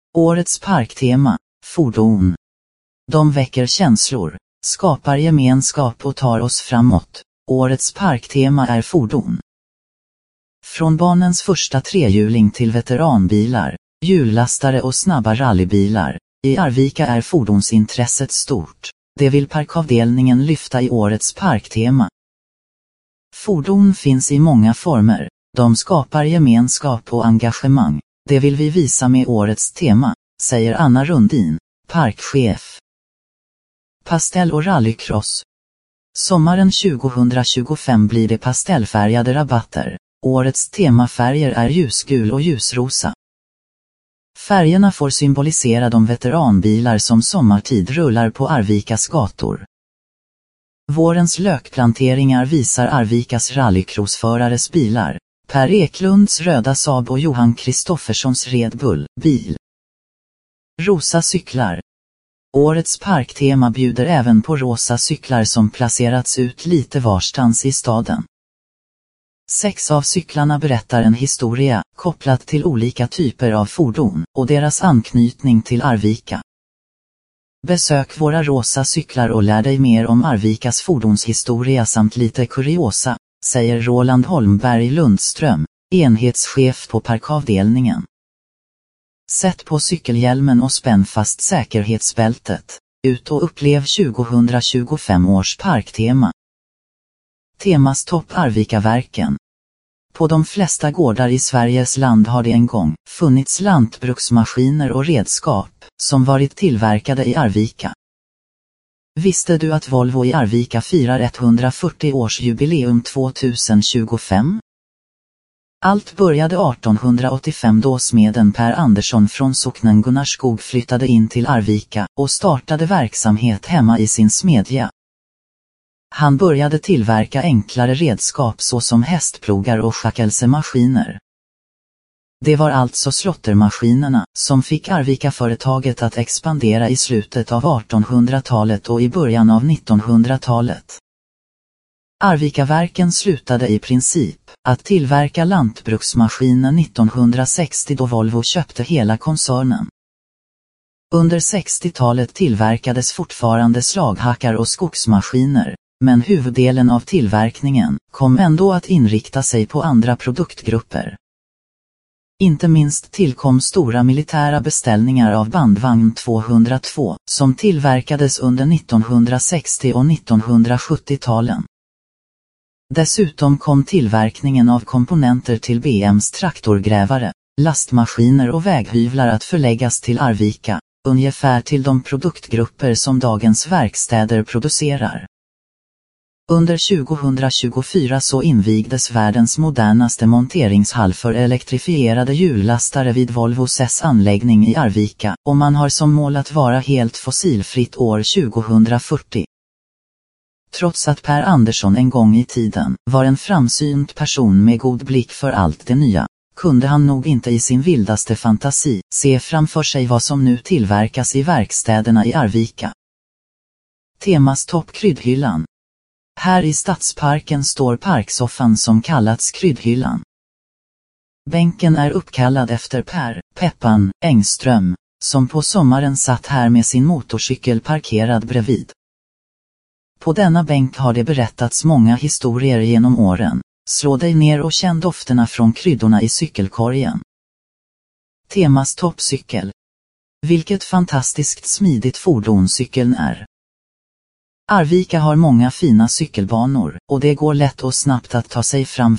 Årets parktema, fordon. De väcker känslor, skapar gemenskap och tar oss framåt. Årets parktema är fordon. Från barnens första trehjuling till veteranbilar, hjullastare och snabba rallybilar. I Arvika är fordonsintresset stort. Det vill parkavdelningen lyfta i årets parktema. Fordon finns i många former. De skapar gemenskap och engagemang. Det vill vi visa med årets tema, säger Anna Rundin, parkchef. Pastell och rallycross. Sommaren 2025 blir det pastellfärgade rabatter. Årets temafärger är ljusgul och ljusrosa. Färgerna får symbolisera de veteranbilar som sommartid rullar på Arvikas gator. Vårens lökplanteringar visar Arvikas rallycrossförares bilar. Per Eklunds röda Saab och Johan Kristofferssons Red Bull bil. Rosa cyklar. Årets parktema bjuder även på rosa cyklar som placerats ut lite varstans i staden. 6 av cyklarna berättar en historia, kopplat till olika typer av fordon och deras anknytning till Arvika. Besök våra rosa cyklar och lär dig mer om Arvikas fordonshistoria samt lite kuriosa, säger Roland Holmberg Lundström, enhetschef på parkavdelningen. Sätt på cykelhjälmen och spänn fast säkerhetsbältet. Ut och upplev 2025 års parktema. Temastopp Arvikaverken. På de flesta gårdar i Sveriges land har det en gång funnits lantbruksmaskiner och redskap som varit tillverkade i Arvika. Visste du att Volvo i Arvika firar 140-årsjubileum 2025? Allt började 1885 då smeden Per Andersson från socknen Gunnarskog flyttade in till Arvika och startade verksamhet hemma i sin smedja. Han började tillverka enklare redskap såsom hästplogar och schackelsemaskiner. Det var alltså slottermaskinerna som fick Arvika-företaget att expandera i slutet av 1800-talet och i början av 1900-talet. Arvikaverken slutade i princip att tillverka lantbruksmaskiner 1960 då Volvo köpte hela koncernen. Under 60-talet tillverkades fortfarande slaghackar och skogsmaskiner, men huvuddelen av tillverkningen kom ändå att inrikta sig på andra produktgrupper. Inte minst tillkom stora militära beställningar av bandvagn 202 som tillverkades under 1960- och 1970-talen. Dessutom kom tillverkningen av komponenter till BM:s traktorgrävare, lastmaskiner och väghyvlar att förläggas till Arvika, ungefär till de produktgrupper som dagens verkstäder producerar. Under 2024 så invigdes världens modernaste monteringshall för elektrifierade hjullastare vid Volvos S-anläggning i Arvika, och man har som mål att vara helt fossilfritt år 2040. Trots att Per Andersson en gång i tiden var en framsynt person med god blick för allt det nya, kunde han nog inte i sin vildaste fantasi se framför sig vad som nu tillverkas i verkstäderna i Arvika. Temastopp kryddhyllan. Här i Stadsparken står parksoffan som kallats kryddhyllan. Bänken är uppkallad efter Per Peppan Engström, som på sommaren satt här med sin motorcykel parkerad bredvid. På denna bänk har det berättats många historier genom åren. Slå dig ner och känn dofterna från kryddorna i cykelkorgen. Temastopp cykel. Vilket fantastiskt smidigt fordon cykeln är. Arvika har många fina cykelbanor och det går lätt och snabbt att ta sig fram.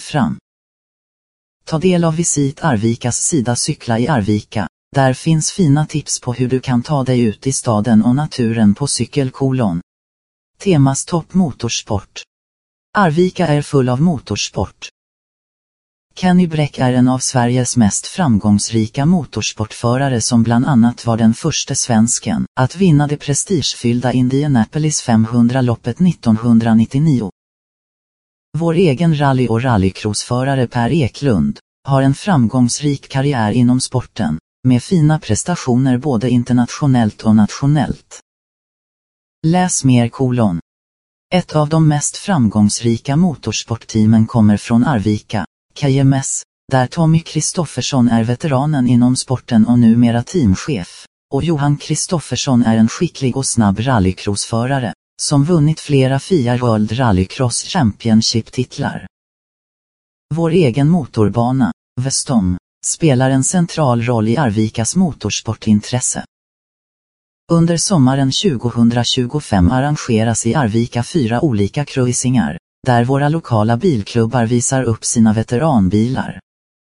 Ta del av Visit Arvikas sida Cykla i Arvika. Där finns fina tips på hur du kan ta dig ut i staden och naturen på cykel. Temastopp motorsport. Arvika är full av motorsport. Kenny Bräck är en av Sveriges mest framgångsrika motorsportförare som bland annat var den första svensken att vinna det prestigefyllda Indianapolis 500-loppet 1999. Vår egen rally- och rallycrossförare Per Eklund har en framgångsrik karriär inom sporten, med fina prestationer både internationellt och nationellt. Läs mer. Ett av de mest framgångsrika motorsportteamen kommer från Arvika, KMS, där Tommy Kristoffersson är veteranen inom sporten och numera teamchef, och Johan Kristoffersson är en skicklig och snabb rallycrossförare, som vunnit flera FIA World Rallycross Championship-titlar. Vår egen motorbana, Vestom, spelar en central roll i Arvikas motorsportintresse. Under sommaren 2025 arrangeras i Arvika 4 olika cruisingar, där våra lokala bilklubbar visar upp sina veteranbilar.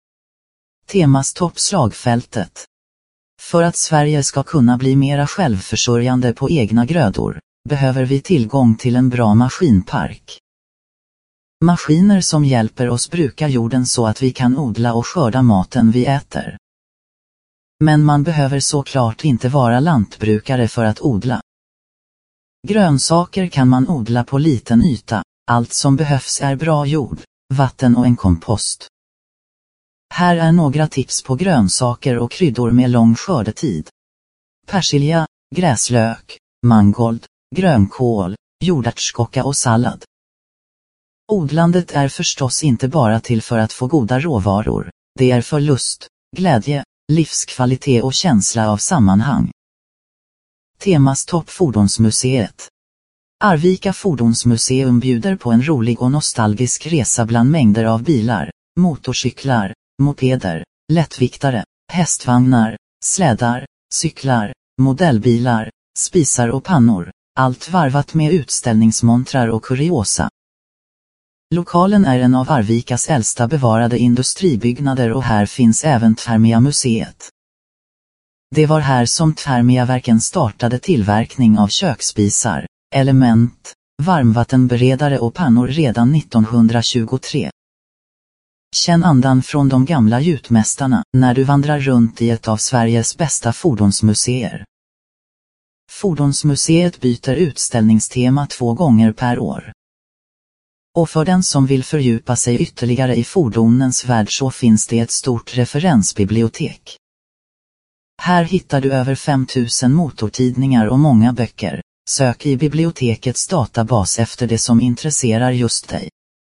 Temas toppslagfältet. För att Sverige ska kunna bli mera självförsörjande på egna grödor, behöver vi tillgång till en bra maskinpark. Maskiner som hjälper oss bruka jorden så att vi kan odla och skörda maten vi äter. Men man behöver såklart inte vara lantbrukare för att odla. Grönsaker kan man odla på liten yta, allt som behövs är bra jord, vatten och en kompost. Här är några tips på grönsaker och kryddor med lång skördetid. Persilja, gräslök, mangold, grönkål, jordärtskocka och sallad. Odlandet är förstås inte bara till för att få goda råvaror, det är för lust, glädje, livskvalitet och känsla av sammanhang. Temas Toppfordonsmuseet. Arvika Fordonsmuseum bjuder på en rolig och nostalgisk resa bland mängder av bilar, motorcyklar, mopeder, lättviktare, hästvagnar, slädar, cyklar, modellbilar, spisar och pannor, allt varvat med utställningsmontrar och kuriosa. Lokalen är en av Arvikas äldsta bevarade industribyggnader och här finns även Thermia-museet. Det var här som Thermia-verken startade tillverkning av köksspisar, element, varmvattenberedare och pannor redan 1923. Känn andan från de gamla gjutmästarna när du vandrar runt i ett av Sveriges bästa fordonsmuseer. Fordonsmuseet byter utställningstema 2 gånger per år. Och för den som vill fördjupa sig ytterligare i fordonens värld så finns det ett stort referensbibliotek. Här hittar du över 5000 motortidningar och många böcker. Sök i bibliotekets databas efter det som intresserar just dig.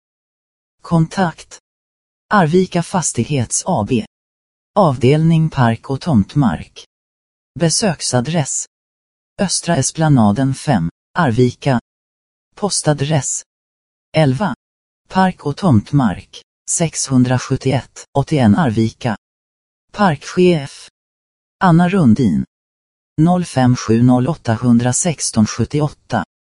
Kontakt Arvika Fastighets AB. Avdelning Park och Tomtmark. Besöksadress Östra Esplanaden 5, Arvika. Postadress 11. Park och Tomtmark, 671, 81 Arvika. Parkchef Anna Rundin 0570 816 78.